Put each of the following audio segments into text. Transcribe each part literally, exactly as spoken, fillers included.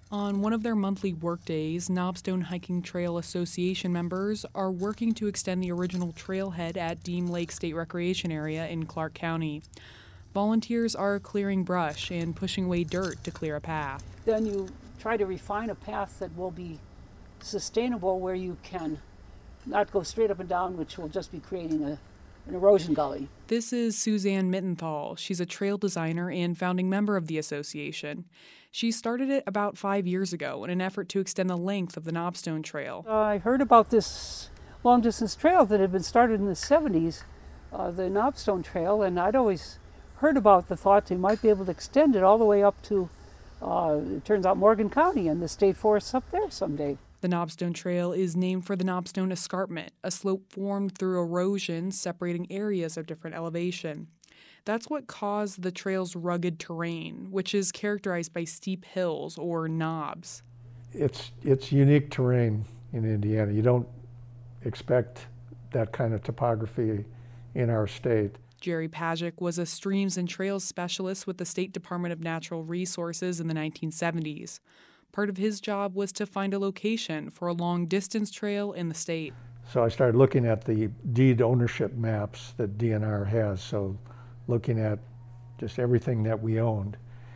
On one of their monthly workdays, Knobstone Hiking Trail Association members are working to extend the original trailhead at Deem Lake State Recreation Area in Clark County. Volunteers are clearing brush and pushing away dirt to clear a path. Then you try to refine a path that will be sustainable, where you can not go straight up and down, which will just be creating a, an erosion gully. This is Suzanne Mittenthal. She's a trail designer and founding member of the association. She started it about five years ago in an effort to extend the length of the Knobstone Trail. Uh, I heard about this long-distance trail that had been started in the seventies, uh, the Knobstone Trail, and I'd always heard about the thought they might be able to extend it all the way up to, uh, it turns out, Morgan County and the state forests up there someday. The Knobstone Trail is named for the Knobstone Escarpment, a slope formed through erosion separating areas of different elevation. That's what caused the trail's rugged terrain, which is characterized by steep hills or knobs. It's it's unique terrain in Indiana. You don't expect that kind of topography in our state. Jerry Pajic was a streams and trails specialist with the State Department of Natural Resources in the nineteen seventies. Part of his job was to find a location for a long-distance trail in the state. So I started looking at the deed ownership maps that D N R has, so looking at just everything that we owned.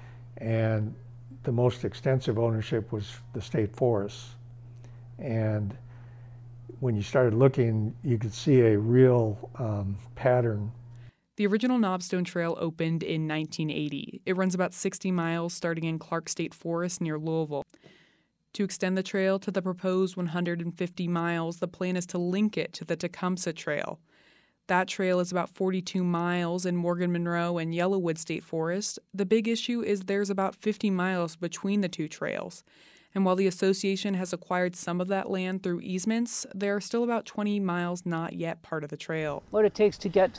And the most extensive ownership was the state forests. And when you started looking, you could see a real um, pattern. The original Knobstone Trail opened in nineteen eighty. It runs about sixty miles starting in Clark State Forest near Louisville. To extend the trail to the proposed one hundred fifty miles, the plan is to link it to the Tecumseh Trail. That trail is about forty-two miles in Morgan Monroe and Yellowwood State Forest. The big issue is there's about fifty miles between the two trails. And while the association has acquired some of that land through easements, there are still about twenty miles not yet part of the trail. What it takes to get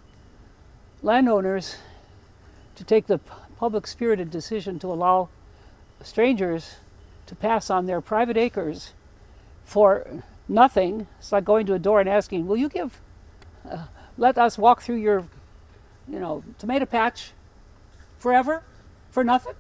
landowners to take the public-spirited decision to allow strangers to pass on their private acres for nothing. It's like going to a door and asking, will you give, uh, let us walk through your, you know, tomato patch forever for nothing?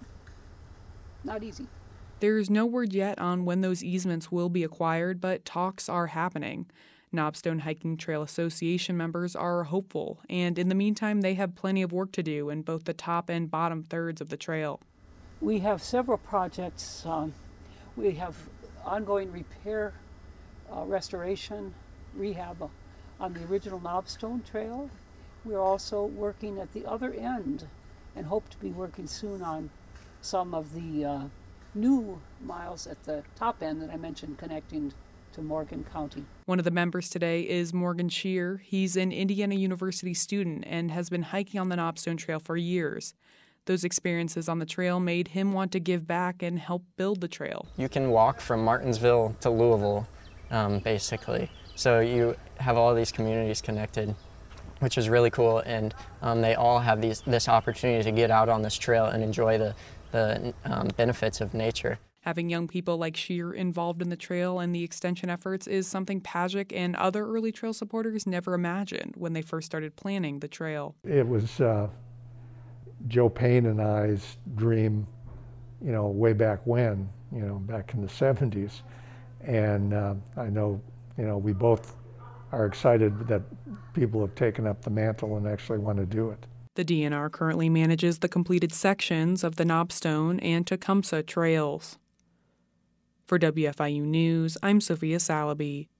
Not easy. There's no word yet on when those easements will be acquired, but talks are happening. Knobstone Hiking Trail Association members are hopeful, and in the meantime, they have plenty of work to do in both the top and bottom thirds of the trail. We have several projects. Um, we have ongoing repair, uh, restoration, rehab on the original Knobstone Trail. We're also working at the other end and hope to be working soon on some of the uh, new miles at the top end that I mentioned connecting to Morgan County. One of the members today is Morgan Shear. He's an Indiana University student and has been hiking on the Knobstone Trail for years. Those experiences on the trail made him want to give back and help build the trail. You can walk from Martinsville to Louisville, um, basically. So you have all these communities connected, which is really cool, and um, they all have these this opportunity to get out on this trail and enjoy the, the um, benefits of nature. Having young people like Shear involved in the trail and the extension efforts is something Pajic and other early trail supporters never imagined when they first started planning the trail. It was uh, Joe Payne and I's dream, you know, way back when, you know, back in the seventies. And uh, I know, you know, we both are excited that people have taken up the mantle and actually want to do it. The D N R currently manages the completed sections of the Knobstone and Tecumseh trails. For W F I U News, I'm Sophia Salaby.